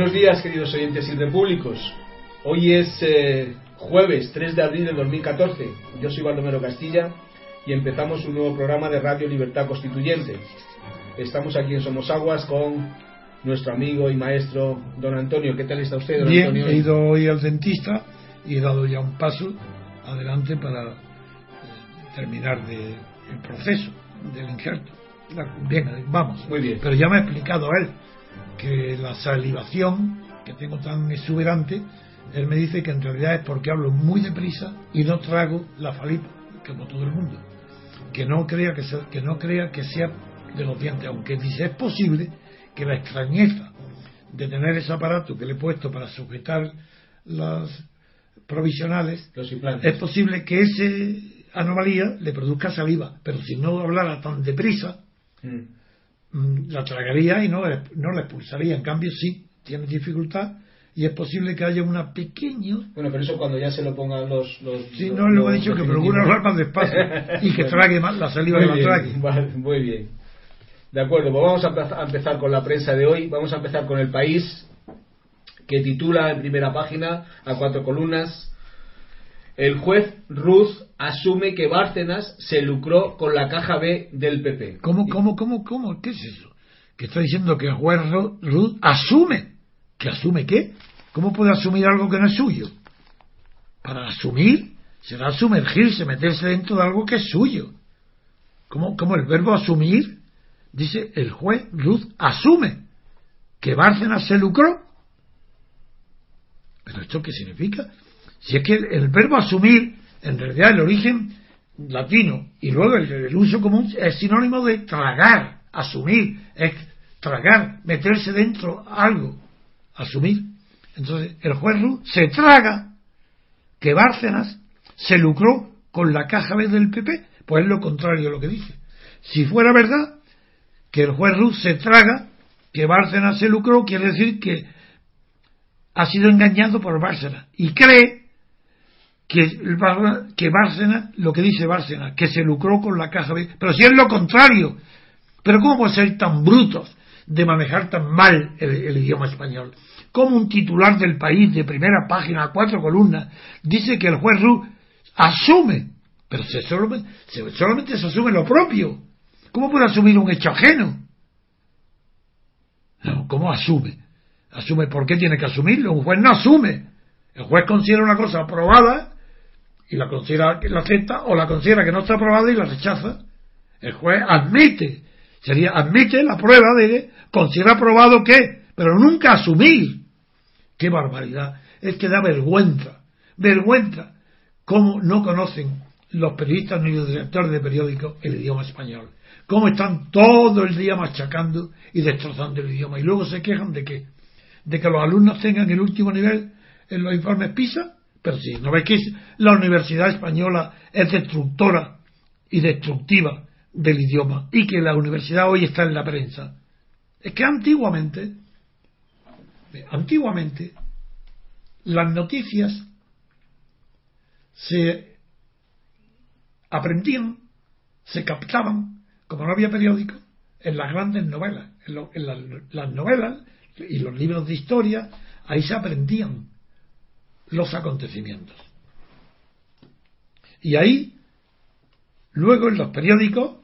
Buenos días, queridos oyentes y repúblicos. Hoy es jueves 3 de abril del 2014. Yo soy Baldomero Castilla y empezamos un nuevo programa de Radio Libertad Constituyente. Estamos aquí en Somosaguas con nuestro amigo y maestro don Antonio. ¿Qué tal está usted, don Bien, Antonio? He ido hoy al dentista y he dado ya un paso adelante para terminar el proceso del injerto. Bien, vamos. Muy bien. Pero ya me ha explicado él que la salivación que tengo tan exuberante, él me dice que en realidad es porque hablo muy deprisa y no trago la saliva, como todo el mundo. Que no crea que sea de los dientes, aunque dice es posible que la extrañeza de tener ese aparato que le he puesto para sujetar las provisionales, los implantes, es posible que esa anomalía le produzca saliva, pero si no hablara tan deprisa, la tragaría y no la expulsaría. En cambio sí, tiene dificultad y es posible que haya una pequeña... Bueno, pero eso cuando ya se lo pongan los sí, no, lo he dicho, que procure hablar más despacio y que trague más la saliva, que la trague. Vale, muy bien. De acuerdo, pues vamos a empezar con la prensa de hoy. Vamos a empezar con El País, que titula en primera página, a 4 columnas: el juez Ruz asume que Bárcenas se lucró con la caja B del PP. ¿Cómo? ¿Qué es eso? Que está diciendo que el juez Ruz asume. ¿Que asume qué? ¿Cómo puede asumir algo que no es suyo? Para asumir será sumergirse, meterse dentro de algo que es suyo. ¿Cómo el verbo asumir? Dice el juez Ruz asume que Bárcenas se lucró. ¿Pero esto qué significa? Si es que el verbo asumir, en realidad el origen latino y luego el uso común es sinónimo de tragar. Asumir es tragar, meterse dentro algo, asumir. Entonces el juez Ruz se traga que Bárcenas se lucró con la caja B del PP. Pues es lo contrario de lo que dice. Si fuera verdad que el juez Ruz se traga que Bárcenas se lucró, quiere decir que ha sido engañado por Bárcenas y cree que Bárcenas, lo que dice Bárcenas, que se lucró con la caja B. Pero si es lo contrario. Pero ¿cómo pueden ser tan brutos de manejar tan mal el idioma español? Como un titular del País de primera página a 4 columnas dice que el juez Ruz asume, pero solamente se asume lo propio. ¿Cómo puede asumir un hecho ajeno? No, ¿cómo asume? ¿Asume por qué tiene que asumirlo? Un juez no asume. El juez considera una cosa aprobada y la considera que la acepta, o la considera que no está aprobada y la rechaza. El juez admite la prueba de considera aprobado que, pero nunca asumir. ¡Qué barbaridad! Es que da vergüenza cómo no conocen los periodistas ni los directores de periódicos el idioma español. Cómo están todo el día machacando y destrozando el idioma, y luego se quejan de que los alumnos tengan el último nivel en los informes PISA. Pero sí, ¿no ves que la universidad española es destructora y destructiva del idioma y que la universidad hoy está en la prensa? Es que antiguamente las noticias se aprendían, se captaban, como no había periódico, en las grandes novelas, las novelas y los libros de historia. Ahí se aprendían los acontecimientos. Y ahí, luego en los periódicos,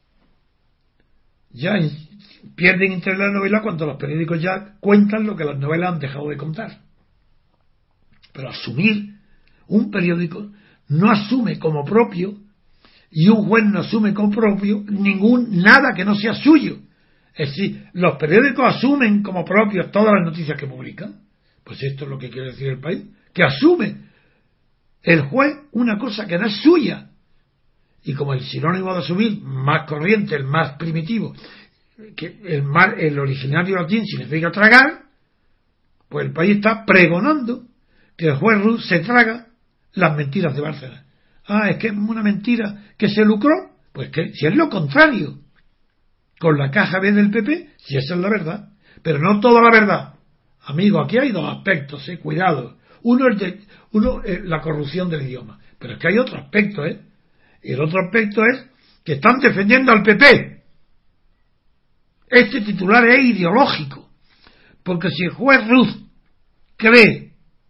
ya pierden interés en la novela cuando los periódicos ya cuentan lo que las novelas han dejado de contar. Pero asumir, un periódico no asume como propio, y un juez no asume como propio nada que no sea suyo. Es decir, los periódicos asumen como propios todas las noticias que publican. Pues esto es lo que quiere decir El País, que asume el juez una cosa que no es suya. Y como el sinónimo de asumir más corriente, el más primitivo, que el originario latín significa tragar, pues El País está pregonando que el juez Ruz se traga las mentiras de Bárcenas. Es que es una mentira que se lucró. Pues que si es lo contrario, con la caja B del PP, si esa es la verdad, pero no toda la verdad. Amigo, aquí hay dos aspectos, cuidado. Uno es la corrupción del idioma, pero es que hay otro aspecto, Y el otro aspecto es que están defendiendo al PP. Este titular es ideológico, Porque si el juez Ruz cree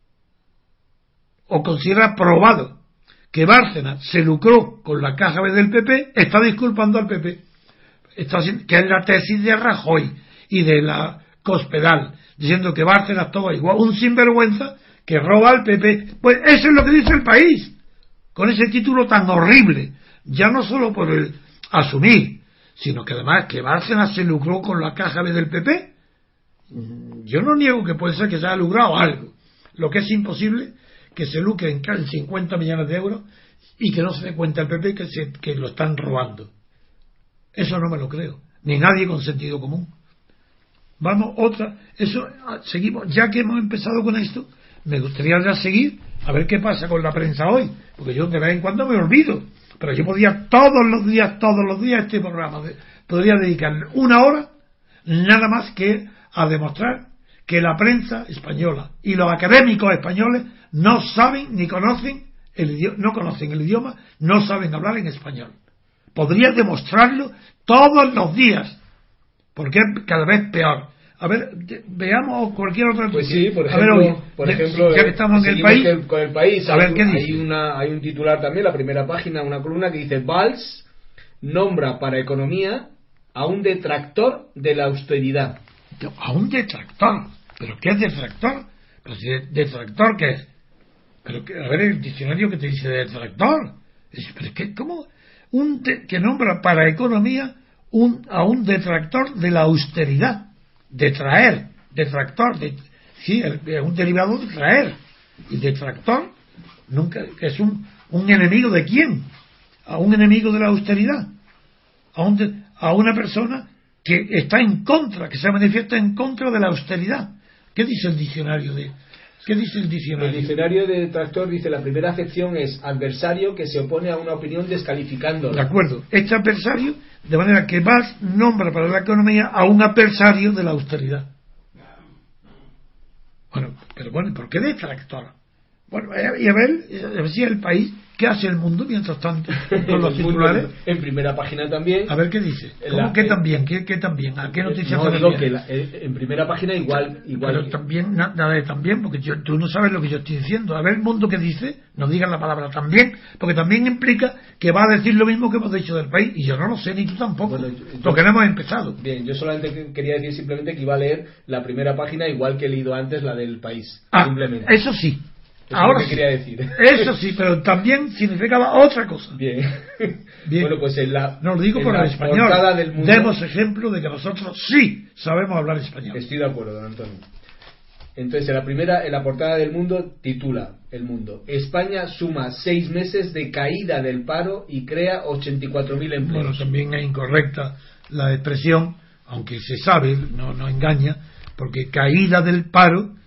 o considera probado que Bárcenas se lucró con la caja B del PP, está disculpando al PP, que es la tesis de Rajoy y de la Cospedal, diciendo que Bárcenas todo igual, un sinvergüenza que roba al PP. Pues eso es lo que dice El País, con ese título tan horrible, ya no solo por el asumir, sino que además que Bárcenas se lucró con la caja B del PP. Yo no niego que puede ser que se haya lucrado algo, lo que es imposible que se lucre en 50 millones de euros y que no se dé cuenta el PP que lo están robando. Eso no me lo creo, ni nadie con sentido común. Vamos, otra, eso, seguimos, ya que hemos empezado con esto, me gustaría ya seguir a ver qué pasa con la prensa hoy, porque yo de vez en cuando me olvido, pero yo podría todos los días este programa, podría dedicarle una hora nada más que a demostrar que la prensa española y los académicos españoles no saben ni conocen el idioma, no conocen el idioma, no saben hablar en español. Podría demostrarlo todos los días, porque es cada vez peor. A ver, veamos cualquier otra. Pues sí, por ejemplo, ya que estamos en El País, con El País, a ver qué dice. Hay un titular también, la primera página, una columna que dice: Valls nombra para economía a un detractor de la austeridad. A un detractor. ¿Pero qué es detractor? ¿Pero si detractor qué es? Pero a ver el diccionario que te dice detractor. ¿Pero qué? ¿Cómo? Que nombra para economía a un detractor de la austeridad. Detraer. Detractor. Sí, es un derivado de traer. Y detractor nunca es un enemigo de quién. A un enemigo de la austeridad. A una persona que está en contra, que se manifiesta en contra de la austeridad. ¿Qué dice el diccionario El diccionario de detractor dice: la primera acepción es adversario que se opone a una opinión descalificando. De acuerdo. Este adversario, de manera que Valls nombra para la economía a un adversario de la austeridad. Bueno, ¿por qué detractor? Bueno, y a ver si El País, ¿qué hace el mundo mientras tanto con los titulares? En primera página también. A ver qué dice. ¿Cómo que también? ¿Qué también? ¿A qué noticia? No, digo que en primera página igual. Pero también, nada de también, porque tú no sabes lo que yo estoy diciendo. A ver el mundo que dice, no digas la palabra también, porque también implica que va a decir lo mismo que hemos dicho del País, y yo no lo sé, ni tú tampoco. Porque no hemos empezado. Bien, yo solamente quería decir simplemente que iba a leer la primera página igual que he leído antes la del País. Simplemente. Eso sí. Ahora es lo que quería decir. Eso sí, pero también significaba otra cosa. Bien. Bueno, pues no lo digo por el español. Del mundo, demos ejemplo de que nosotros sí sabemos hablar español. Estoy de acuerdo, don Antonio. Entonces, en la portada del Mundo titula El Mundo: España suma 6 meses de caída del paro y crea 84.000 empleos. Bueno, también es incorrecta la expresión, aunque se sabe, no engaña, porque caída del paro.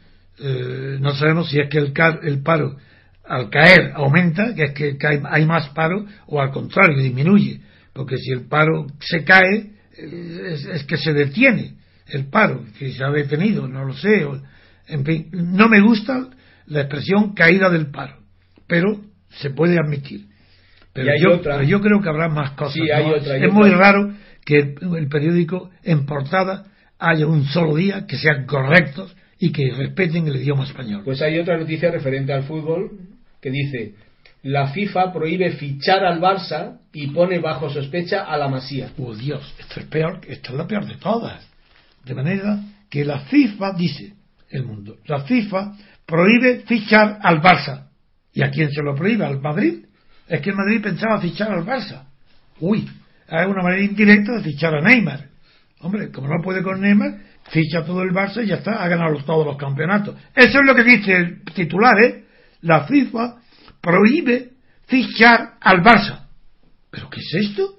No sabemos si es que el paro al caer aumenta, que es que hay más paro, o al contrario disminuye, porque si el paro se cae es que se detiene el paro, que se ha detenido, no lo sé, en fin, no me gusta la expresión caída del paro, pero se puede admitir. Pero yo creo que habrá más cosas. Sí, hay otra, es muy raro que el periódico en portada haya un solo día que sean correctos y que respeten el idioma español. Pues hay otra noticia referente al fútbol que dice: la FIFA prohíbe fichar al Barça y pone bajo sospecha a la Masía. ¡Oh, Dios! Esta es la peor de todas. De manera que la FIFA, dice El Mundo, la FIFA prohíbe fichar al Barça. ¿Y a quién se lo prohíbe? ¿Al Madrid? Es que el Madrid pensaba fichar al Barça. Uy, es una manera indirecta de fichar a Neymar. Hombre, como no puede con Neymar, ficha todo el Barça y ya está, ha ganado todos los campeonatos. Eso es lo que dice el titular, La FIFA prohíbe fichar al Barça. ¿Pero qué es esto?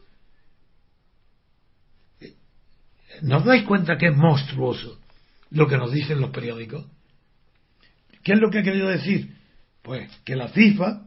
¿No os dais cuenta que es monstruoso lo que nos dicen los periódicos? ¿Qué es lo que ha querido decir? Pues que la FIFA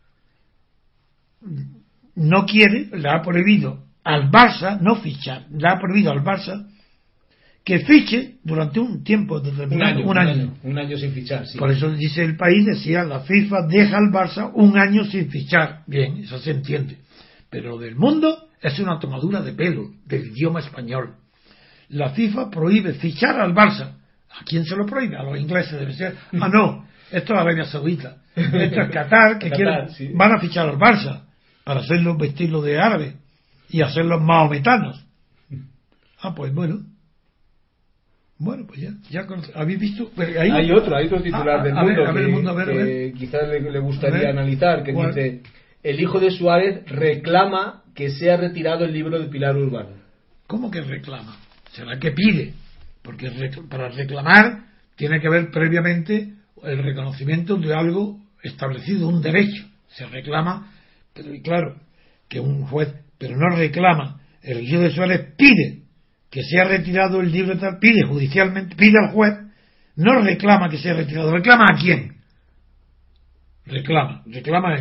no quiere, le ha prohibido al Barça no fichar, le ha prohibido al Barça que fiche durante un tiempo determinado, un año sin fichar, sí. Por eso dice El País, decía, la FIFA deja al Barça un año sin fichar. Bien, eso se entiende. Pero lo del Mundo es una tomadura de pelo del idioma español. La FIFA prohíbe fichar al Barça. ¿A quién se lo prohíbe? A los ingleses debe ser. Ah, no, esto es Arabia Saudita. Esto es Qatar, que quieren, sí. van a fichar al Barça para hacerlos vestirlos de árabe y hacerlos mahometanos. Ah, pues bueno. Bueno, pues ya habéis visto. Hay otro titular del Mundo que quizás le gustaría analizar, que ¿cuál? dice: el hijo de Suárez reclama que sea retirado el libro de Pilar Urbano. ¿Cómo que reclama? ¿Será que pide? Porque para reclamar tiene que haber previamente el reconocimiento de algo establecido, un derecho. Se reclama, pero claro, que un juez, pero no reclama. El hijo de Suárez pide que sea retirado el libro, pide judicialmente, pide al juez, no reclama que sea retirado. ¿Reclama a quién? Reclama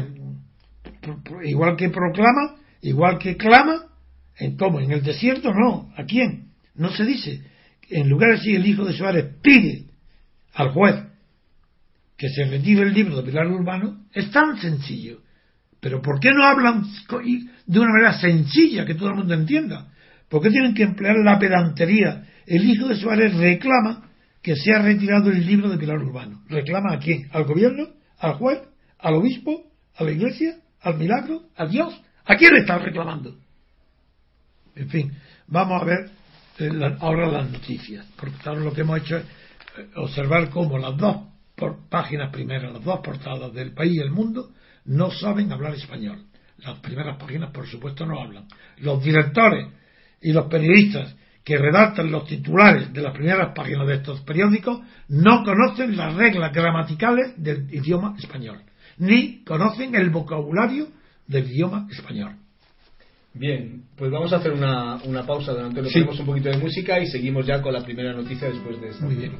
igual que proclama, igual que clama. ¿Cómo? ¿En el desierto? No. ¿A quién? No se dice. En lugar de decir el hijo de Suárez pide al juez que se retire el libro de Pilar Urbano, es tan sencillo. Pero ¿por qué no hablan de una manera sencilla que todo el mundo entienda? ¿Por qué tienen que emplear la pedantería? El hijo de Suárez reclama que sea retirado el libro de Pilar Urbano. ¿Reclama a quién? ¿Al gobierno? ¿Al juez? ¿Al obispo? ¿A la iglesia? ¿Al milagro? ¿A Dios? ¿A quién le está reclamando? En fin, vamos a ver ahora las noticias, porque ahora lo que hemos hecho es observar cómo las dos páginas primeras, las dos portadas del País y El Mundo no saben hablar español. Las primeras páginas, por supuesto, no hablan. Los directores y los periodistas que redactan los titulares de las primeras páginas de estos periódicos no conocen las reglas gramaticales del idioma español, ni conocen el vocabulario del idioma español. Bien, pues vamos a hacer una pausa, don Antonio. Ponemos un poquito de música y seguimos ya con la primera noticia después de esta. Muy bien.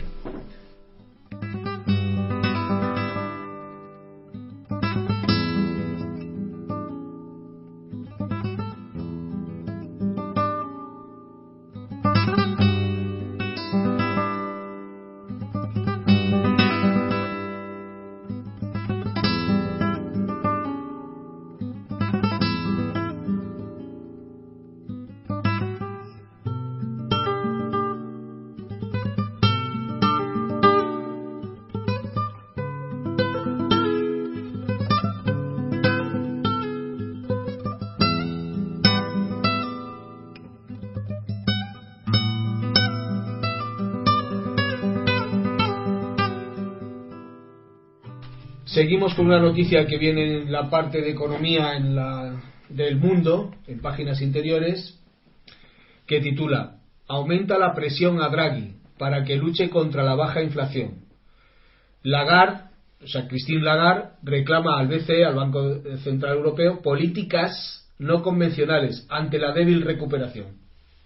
Seguimos con una noticia que viene en la parte de economía del Mundo, en páginas interiores, que titula: aumenta la presión a Draghi para que luche contra la baja inflación. Christine Lagarde reclama al BCE, al Banco Central Europeo, políticas no convencionales ante la débil recuperación.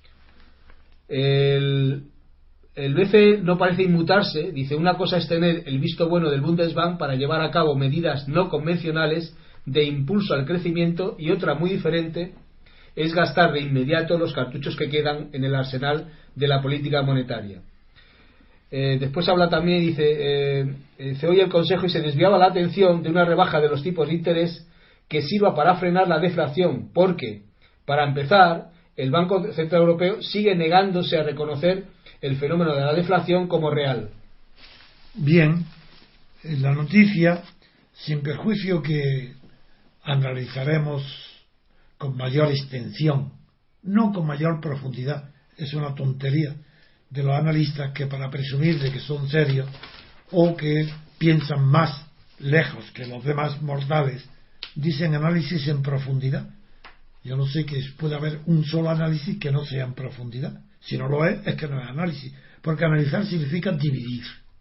El BCE no parece inmutarse. Dice: una cosa es tener el visto bueno del Bundesbank para llevar a cabo medidas no convencionales de impulso al crecimiento, y otra muy diferente es gastar de inmediato los cartuchos que quedan en el arsenal de la política monetaria. Después habla también, dice hoy el Consejo y se desviaba la atención de una rebaja de los tipos de interés que sirva para frenar la deflación, porque, para empezar, el Banco Central Europeo sigue negándose a reconocer el fenómeno de la deflación como real. Bien, la noticia, sin perjuicio que analizaremos con mayor extensión, no con mayor profundidad, es una tontería de los analistas que, para presumir de que son serios o que piensan más lejos que los demás mortales, dicen análisis en profundidad. Yo no sé que puede haber un solo análisis que no sea en profundidad. Si no lo es que no es análisis, porque analizar significa dividir.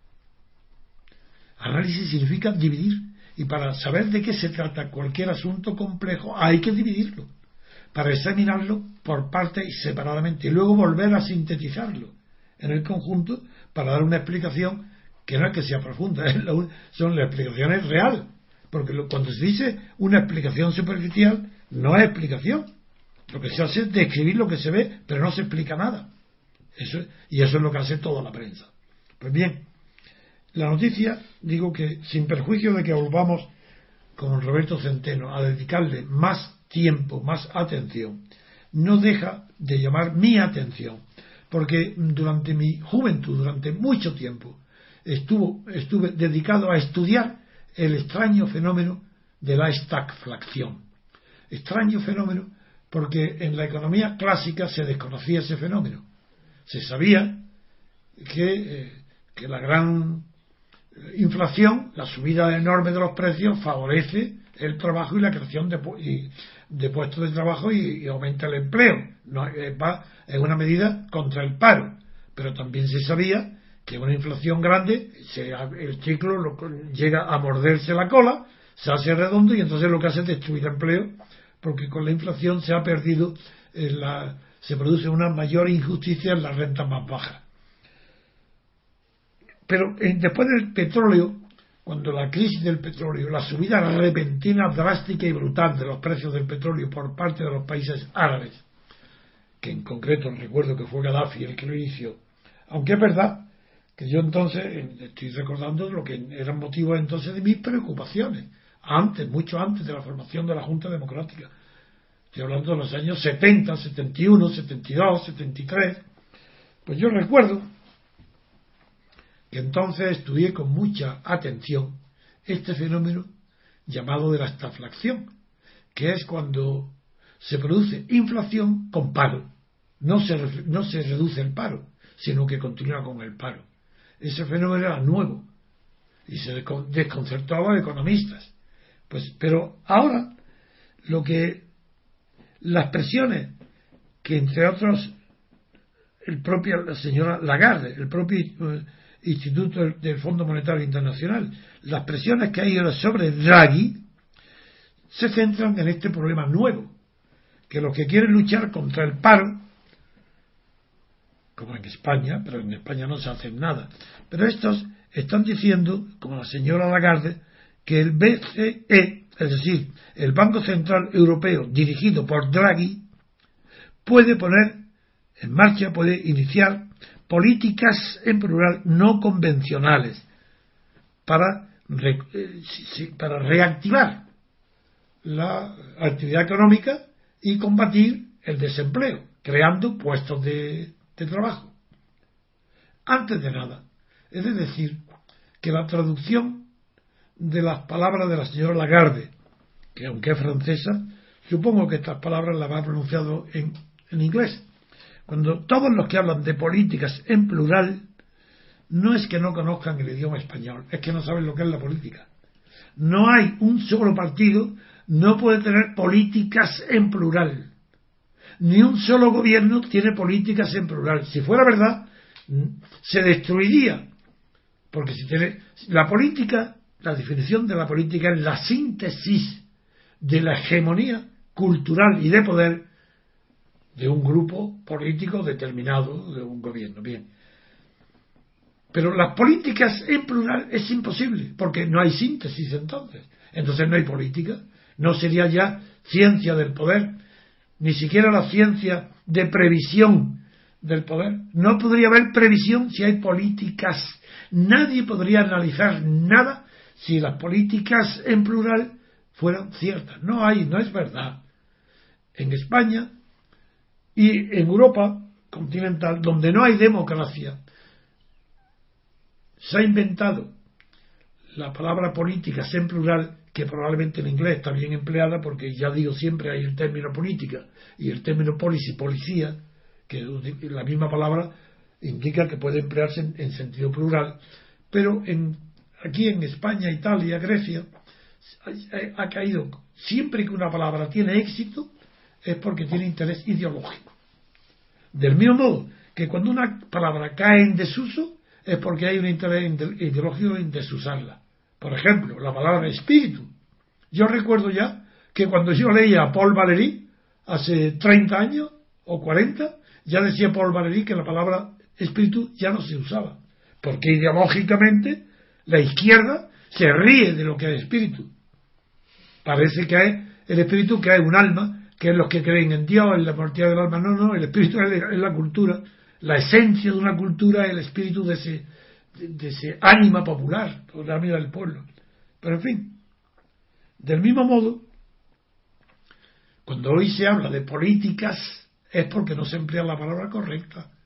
Análisis significa dividir, y para saber de qué se trata cualquier asunto complejo hay que dividirlo, para examinarlo por partes y separadamente, y luego volver a sintetizarlo en el conjunto para dar una explicación que no es que sea profunda, son las explicaciones reales, porque cuando se dice una explicación superficial no es explicación. Lo que se hace es describir lo que se ve, pero no se explica nada. Eso es lo que hace toda la prensa. Pues bien, la noticia, digo que sin perjuicio de que volvamos con Roberto Centeno a dedicarle más tiempo, más atención, no deja de llamar mi atención porque durante mi juventud, durante mucho tiempo, estuve dedicado a estudiar el extraño fenómeno de la estagflación. Extraño fenómeno porque en la economía clásica se desconocía ese fenómeno. Se sabía que la gran inflación, la subida enorme de los precios, favorece el trabajo y la creación de puestos de trabajo y aumenta el empleo. No, es una medida contra el paro. Pero también se sabía que una inflación grande, el ciclo llega a morderse la cola, se hace redondo y entonces lo que hace es destruir empleo, porque con la inflación se ha perdido, se produce una mayor injusticia en las rentas más bajas. Pero después del petróleo, cuando la crisis del petróleo, la subida repentina, drástica y brutal de los precios del petróleo por parte de los países árabes, que en concreto recuerdo que fue Gaddafi el que lo inició, aunque es verdad que yo entonces estoy recordando lo que eran motivos entonces de mis preocupaciones, mucho antes de la formación de la Junta Democrática. Estoy hablando de los años 70, 71, 72, 73. Pues yo recuerdo que entonces estudié con mucha atención este fenómeno llamado de la estagflación, que es cuando se produce inflación con paro. No se reduce el paro, sino que continúa con el paro. Ese fenómeno era nuevo y se desconcertó a los economistas. Pero ahora las presiones que entre otros la señora Lagarde, el propio Instituto del Fondo Monetario Internacional, las presiones que hay sobre Draghi se centran en este problema nuevo, que los que quieren luchar contra el paro, como en España, pero en España no se hace nada, pero estos están diciendo, como la señora Lagarde, que el BCE, es decir, el Banco Central Europeo dirigido por Draghi, puede poner en marcha, puede iniciar políticas en plural no convencionales para reactivar la actividad económica y combatir el desempleo, creando puestos de trabajo. Antes de nada, es decir, que la traducción de las palabras de la señora Lagarde, que aunque es francesa, supongo que estas palabras las ha pronunciado en inglés. Cuando todos los que hablan de políticas en plural, no es que no conozcan el idioma español, es que no saben lo que es la política. No hay un solo partido, no puede tener políticas en plural. Ni un solo gobierno tiene políticas en plural. Si fuera verdad, se destruiría. Porque si tiene la política, la definición de la política es la síntesis de la hegemonía cultural y de poder de un grupo político determinado, de un gobierno. Bien. Pero las políticas en plural es imposible, porque no hay síntesis entonces. Entonces no hay política. No sería ya ciencia del poder, ni siquiera la ciencia de previsión del poder. No podría haber previsión si hay políticas. Nadie podría analizar nada si las políticas en plural fueran ciertas. No es verdad. En España y en Europa continental, donde no hay democracia, se ha inventado la palabra políticas en plural, que probablemente en inglés está bien empleada, porque ya digo, siempre hay el término política y el término policy, policía, que la misma palabra indica que puede emplearse en sentido plural, pero aquí en España, Italia, Grecia, ha caído, siempre que una palabra tiene éxito, es porque tiene interés ideológico. Del mismo modo que cuando una palabra cae en desuso, es porque hay un interés ideológico en desusarla. Por ejemplo, la palabra espíritu. Yo recuerdo ya que cuando yo leía a Paul Valéry, hace 30 años o 40, ya decía Paul Valéry que la palabra espíritu ya no se usaba. Porque ideológicamente la izquierda se ríe de lo que es espíritu. Parece que es el espíritu, que es un alma, que es los que creen en Dios, en la partida del alma. No, el espíritu es la cultura. La esencia de una cultura es el espíritu de ese ánima popular, por la ánima del pueblo. Pero en fin, del mismo modo, cuando hoy se habla de políticas, es porque no se emplea la palabra correcta.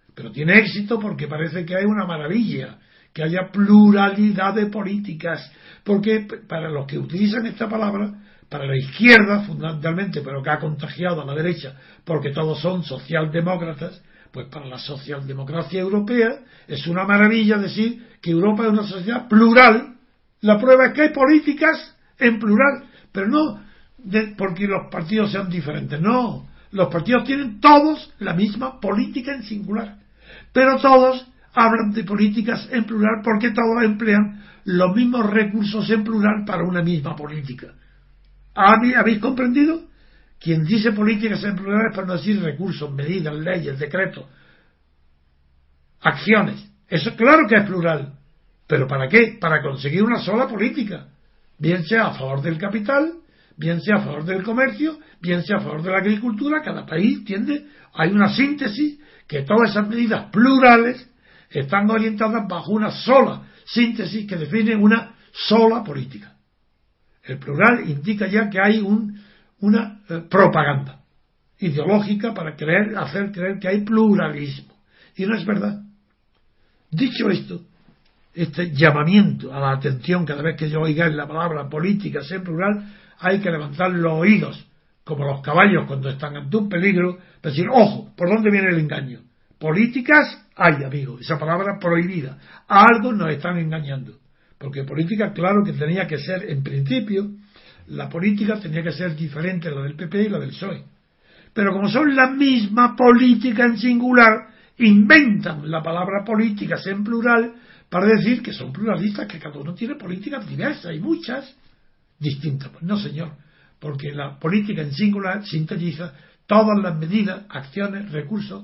pero tiene éxito porque parece que hay una maravilla, que haya pluralidad de políticas, porque para los que utilizan esta palabra, para la izquierda fundamentalmente, pero que ha contagiado a la derecha, porque todos son socialdemócratas, pues para la socialdemocracia europea es una maravilla decir que Europa es una sociedad plural. La prueba es que hay políticas en plural, pero no porque los partidos sean diferentes, no, los partidos tienen todos la misma política en singular, pero todos hablan de políticas en plural porque todos emplean los mismos recursos en plural para una misma política. ¿Habéis comprendido? Quien dice políticas en plural es para no decir recursos, medidas, leyes, decretos, acciones. Eso claro que es plural, pero ¿para qué? Para conseguir una sola política, bien sea a favor del capital, bien sea a favor del comercio, bien sea a favor de la agricultura. Cada país tiende, hay una síntesis, que todas esas medidas plurales están orientadas bajo una sola síntesis que define una sola política. El plural indica ya que hay una propaganda ideológica para hacer creer que hay pluralismo, y no es verdad. Dicho esto, este llamamiento a la atención cada vez que yo oiga la palabra política en plural, hay que levantar los oídos como los caballos cuando están ante un peligro, decir, ojo, ¿por dónde viene el engaño? Políticas hay, amigo, esa palabra prohibida. A algo nos están engañando, porque política, claro que tenía que ser, en principio, la política tenía que ser diferente a la del PP y la del PSOE. Pero como son la misma política en singular, inventan la palabra políticas en plural para decir que son pluralistas, que cada uno tiene políticas diversas y muchas distintas. Pues no, señor, porque la política en singular sintetiza todas las medidas, acciones, recursos,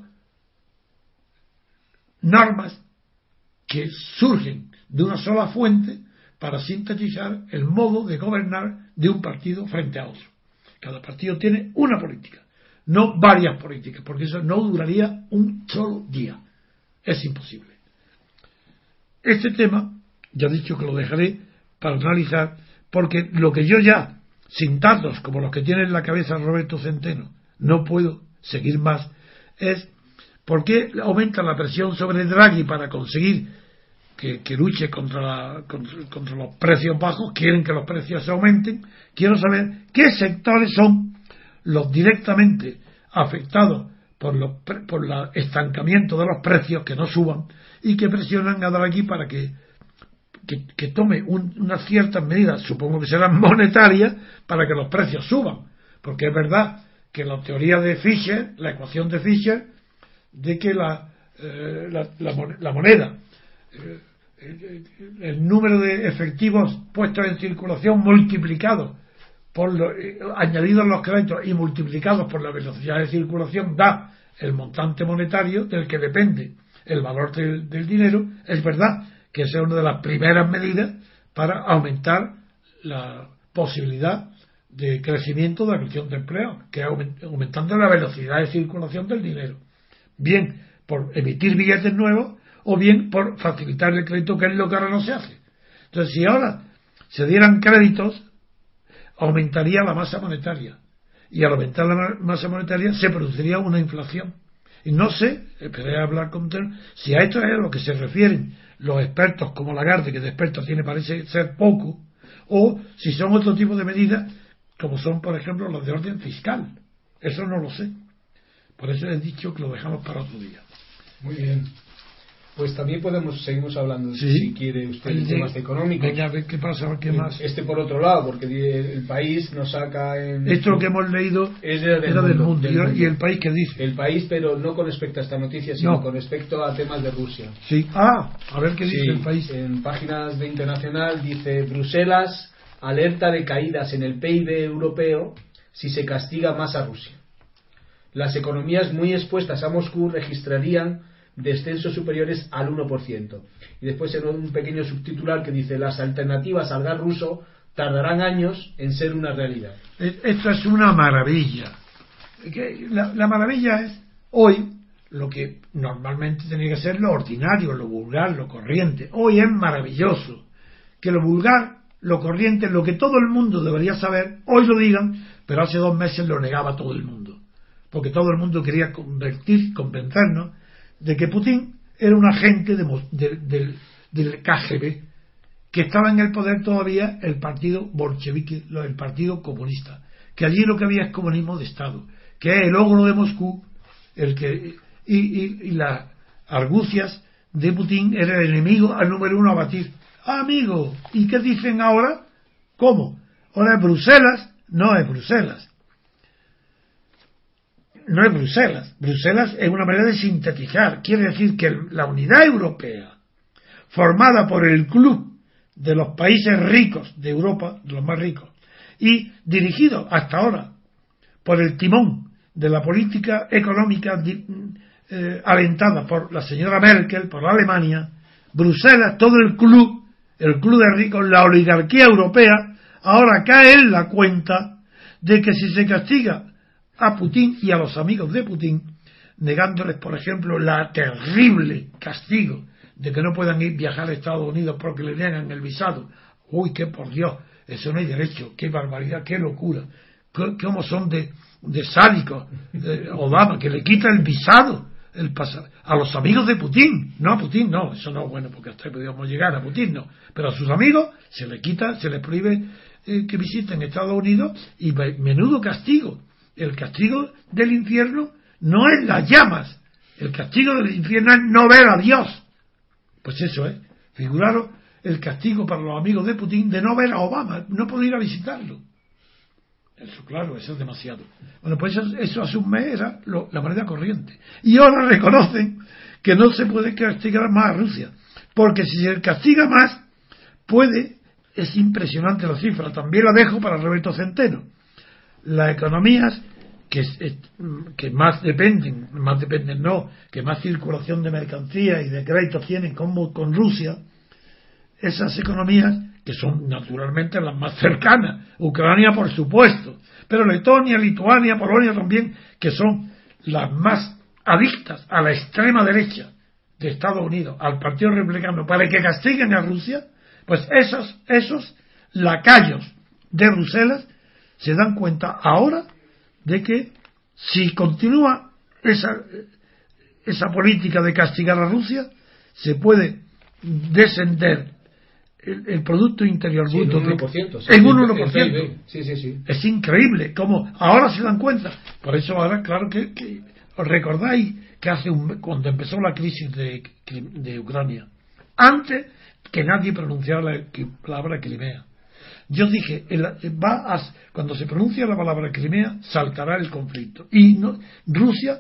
normas que surgen de una sola fuente para sintetizar el modo de gobernar de un partido frente a otro. Cada partido tiene una política, no varias políticas, porque eso no duraría un solo día. Es imposible. Este tema, ya he dicho que lo dejaré para analizar, porque lo que yo ya, sin datos como los que tiene en la cabeza Roberto Centeno, no puedo seguir más, es por qué aumenta la presión sobre Draghi para conseguir que luche contra los precios bajos. Quieren que los precios se aumenten. Quiero saber qué sectores son los directamente afectados por el estancamiento de los precios, que no suban, y que presionan a Draghi para que tome unas ciertas medidas, supongo que serán monetarias, para que los precios suban. Porque es verdad que la teoría de Fisher, la ecuación de Fisher, de que la moneda, el número de efectivos puestos en circulación multiplicado añadidos los créditos y multiplicados por la velocidad de circulación da el montante monetario del que depende el valor del dinero. Es verdad que esa es una de las primeras medidas para aumentar la posibilidad de crecimiento de la creación de empleo, que es aumentando la velocidad de circulación del dinero, bien por emitir billetes nuevos o bien por facilitar el crédito, que es lo que ahora no se hace. Entonces, si ahora se dieran créditos, aumentaría la masa monetaria, y al aumentar la masa monetaria se produciría una inflación. Y no sé, esperé a hablar con usted, si a esto es a lo que se refieren los expertos como Lagarde, que de expertos parece ser poco, o si son otro tipo de medidas, como son, por ejemplo, las de orden fiscal. Eso no lo sé. Por eso he dicho que lo dejamos para otro día. Muy bien. Pues también seguimos hablando, sí, si quiere usted, de temas económicos. Venga, a ver qué pasa, a ver qué más. Por otro lado, porque el País nos saca en... Esto lo que hemos leído era del mundo. ¿Y el País qué dice? El País, pero no con respecto a esta noticia, sino con respecto a temas de Rusia. Sí. A ver qué dice el País. En páginas de Internacional dice: Bruselas alerta de caídas en el PIB europeo si se castiga más a Rusia. Las economías muy expuestas a Moscú registrarían descensos superiores al 1%. Y después en un pequeño subtitular que dice: las alternativas al gas ruso tardarán años en ser una realidad. Esto es una maravilla. La maravilla es hoy lo que normalmente tenía que ser lo ordinario, lo vulgar, lo corriente. Hoy es maravilloso que lo vulgar, lo corriente, lo que todo el mundo debería saber, hoy lo digan, pero hace 2 meses lo negaba todo el mundo, porque todo el mundo quería convencernos de que Putin era un agente del KGB, que estaba en el poder todavía el partido bolchevique, el partido comunista, que allí lo que había es comunismo de Estado, que es el ogro de Moscú, y las argucias de Putin era el enemigo al número uno a batir. Amigo, ¿y qué dicen ahora? ¿Cómo? Ahora es Bruselas. No es Bruselas. No es Bruselas. Bruselas es una manera de sintetizar. Quiere decir que la unidad europea, formada por el club de los países ricos de Europa, de los más ricos, y dirigido hasta ahora por el timón de la política económica alentada por la señora Merkel, por la Alemania, Bruselas, todo el club de ricos, la oligarquía europea, ahora cae en la cuenta de que si se castiga a Putin y a los amigos de Putin, negándoles, por ejemplo, la terrible castigo de que no puedan viajar a Estados Unidos porque le niegan el visado. Uy, que por Dios, eso no hay derecho, qué barbaridad, qué locura, cómo son de sádicos, Obama, que le quita el visado a los amigos de Putin, no a Putin, no, eso no es bueno, porque hasta podíamos llegar a Putin, no, pero a sus amigos se les quita, se les prohíbe que visiten Estados Unidos, y menudo castigo. El castigo del infierno no es las llamas, el castigo del infierno es no ver a Dios. Pues eso es, figuraros el castigo para los amigos de Putin de no ver a Obama, no poder ir a visitarlo. Eso, claro, eso es demasiado. Bueno, pues eso hace un mes era la moneda corriente. Y ahora reconocen que no se puede castigar más a Rusia, porque si se castiga más, es impresionante la cifra, también la dejo para Roberto Centeno. Las economías que más dependen no, que más circulación de mercancías y de créditos tienen con Rusia, esas economías que son naturalmente las más cercanas, Ucrania por supuesto, pero Letonia, Lituania, Polonia también, que son las más adictas a la extrema derecha de Estados Unidos, al Partido Republicano, para que castiguen a Rusia, pues esos lacayos de Bruselas se dan cuenta ahora de que si continúa esa política de castigar a Rusia, se puede descender el Producto Interior Bruto en un 1%. Sí. Es increíble cómo ahora se dan cuenta. Por eso ahora, claro que os recordáis que cuando empezó la crisis de Ucrania, antes que nadie pronunciara la palabra Crimea, yo dije, cuando se pronuncia la palabra Crimea, saltará el conflicto. Y Rusia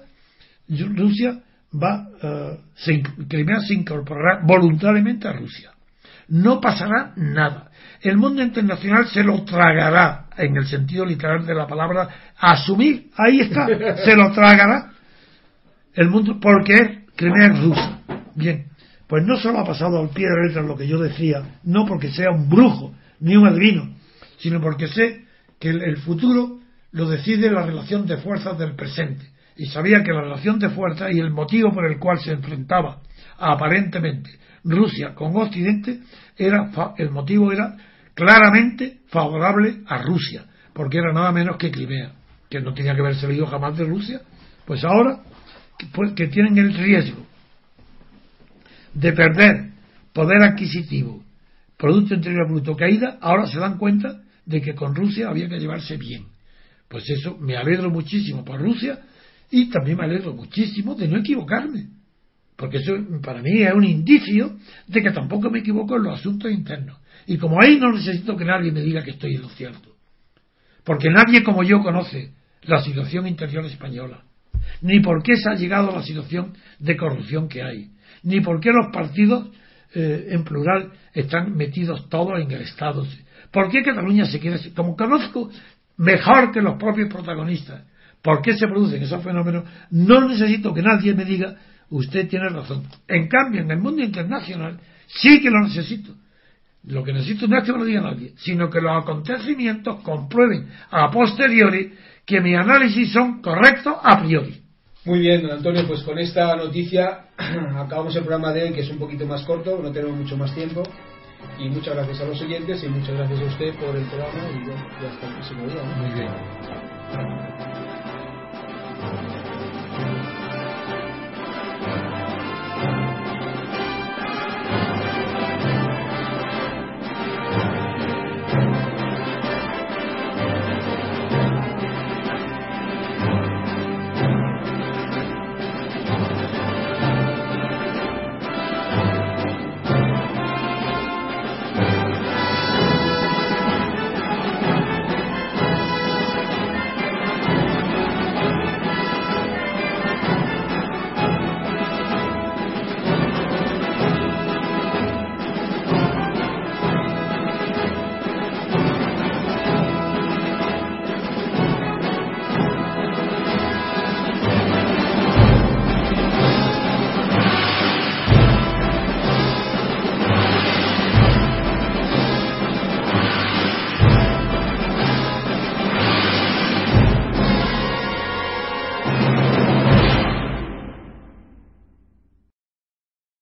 Crimea se incorporará voluntariamente a Rusia. No pasará nada. El mundo internacional se lo tragará, en el sentido literal de la palabra asumir. Ahí está, se lo tragará el mundo, porque Crimea es rusa. Bien, pues no solo ha pasado al pie de letra lo que yo decía, no porque sea un brujo ni un adivino, sino porque sé que el futuro lo decide la relación de fuerzas del presente, y sabía que la relación de fuerzas y el motivo por el cual se enfrentaba aparentemente Rusia con Occidente el motivo era claramente favorable a Rusia, porque era nada menos que Crimea, que no tenía que haber salido jamás de Rusia. Pues ahora que tienen el riesgo de perder poder adquisitivo, Producto Interior Bruto, caída, ahora se dan cuenta de que con Rusia había que llevarse bien. Pues eso, me alegro muchísimo por Rusia, y también me alegro muchísimo de no equivocarme, porque eso para mí es un indicio de que tampoco me equivoco en los asuntos internos. Y como ahí no necesito que nadie me diga que estoy en lo cierto, porque nadie como yo conoce la situación interior española, ni por qué se ha llegado a la situación de corrupción que hay, ni por qué los partidos en plural están metidos todos en el Estado. ¿Por qué Cataluña se quiere? Como conozco mejor que los propios protagonistas por qué se producen esos fenómenos, no necesito que nadie me diga usted tiene razón. En cambio, en el mundo internacional sí que lo necesito. Lo que necesito no es que me lo diga nadie, sino que los acontecimientos comprueben a posteriori que mis análisis son correctos a priori. Muy bien, don Antonio, pues con esta noticia acabamos el programa de hoy, que es un poquito más corto, no tenemos mucho más tiempo, y muchas gracias a los oyentes y muchas gracias a usted por el programa, y bueno, ya está el próximo día, ¿no? Muy bien.